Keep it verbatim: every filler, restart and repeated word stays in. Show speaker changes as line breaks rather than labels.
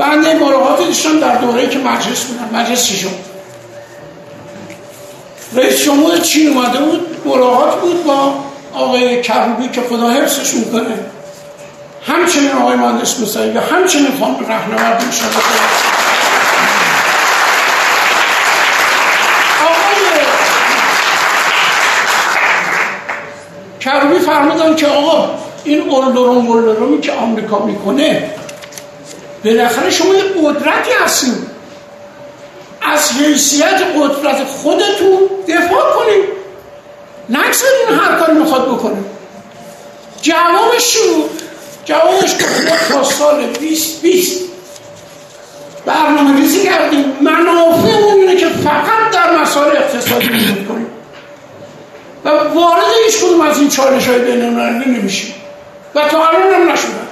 بنده ملاقاتی داشتم در دوره‌ای که مجلس بودم، مجلس ششم. رئیس جمهور چین اومده بود، ملاقات بود با آقای کروبی که خدا حفظش میکنه، همچنین آقای مهندس موسوی و همچنین خانم رهنورد انشاءالله. آقای کروبی فرمودن که آقا این اولدروم اولدرومی که آمریکا میکنه بالاخره شما یه قدرتی هستید، از حیثیت قدرت خودتون دفاع کنید، نگذارین هر کاری میخواد بکنه. جوابش شو جوابش که تا سال بیست بیست برنامه ریزی کردیم، منافع اون اینه که فقط در مسائل اقتصادی می‌کنیم کنیم و وارد هیچ کدوم از این چالش های بین المللی نمیشیم و تا الان هم نشده.